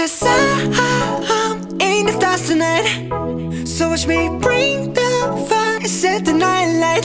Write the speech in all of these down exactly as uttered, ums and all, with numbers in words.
'Cause I'm in the stars tonight. So watch me bring the fire, set the night light.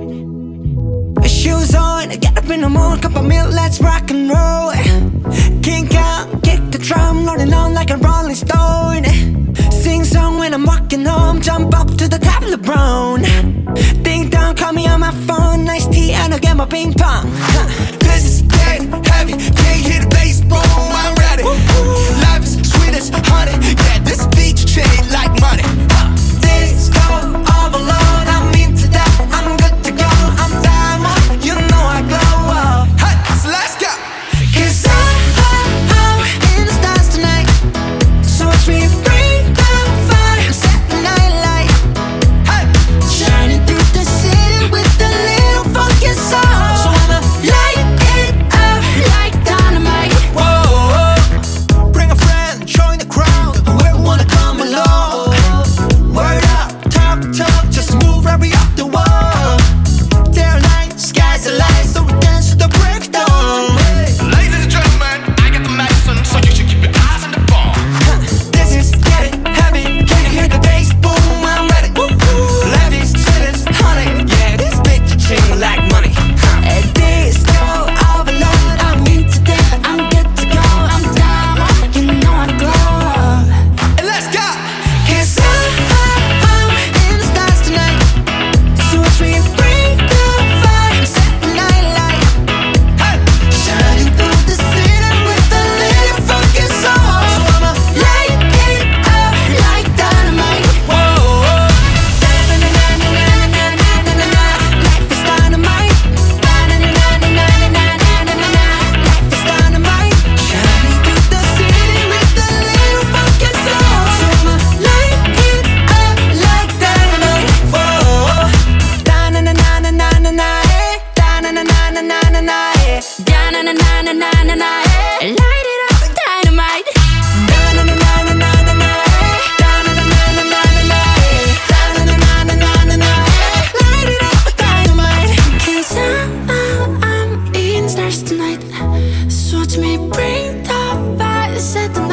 Shoes on, get up in the morning, cup of milk, let's rock and roll. Kink out, kick the drum, rolling on like a rolling stone. Sing song when I'm walking home, jump up to the top of the brown. Ding dong, call me on my phone, nice tea and I'll get my ping pong. This is getting heavy, can't hear the bass, boom, I'm ready. Life is sweet as honey, yeah, this beat chain like money. Disco overload, I'm into that, I'm good to go, I'm diamond, you know I glow up. Hey, so let's go. 'Cause I'm in the stars tonight. So watch me bring the fire, set the night light. Hey, Shining through the city with a little funky soul. So I'ma light it up like dynamite. whoa, bring a friend, join the crowd, whoever wanna come along. Word up, talk, talk, just move right up the wall. Day or night, sky's the light, so we dance to the break of dawn. Ladies and gentlemen, I got the medicine, so you should keep your eyes on the ball. This is getting heavy, can you hear the bass? Boom, I'm ready. Life is sweet as honey, yeah, this beat chain like money. At disco overload, I'm into that, I'm good to go, I'm diamond, you know I glow. And let's go. 'Cause I'm in the stars tonight. So watch me bring the fire, set the night light. Hey, Shining through the city with a little funky soul. So I'ma light it up like dynamite. whoa, Na-na-na-na-na-na-na-na-na-na. Life is dynamite. Na-na-na-na-na-na-na-na-na-na. Life is dynamite. Shining through the city with a little funky soul. So I'ma light it up like dynamite. whoa. Da-na-na-na-na-na-na, eh. Da-na-na-na-na-na-na, eh. Da-na-na-na-na-na-na, eh. Light it up, dynamite. Da-na-na-na-na-na-na, eh. Da-na-na-na-na-na-na, eh. Da-na-na-na-na-na-na, eh. Light it up, dynamite. 'Cause I'm, I'm in stars tonight. So watch me bring the fire, set the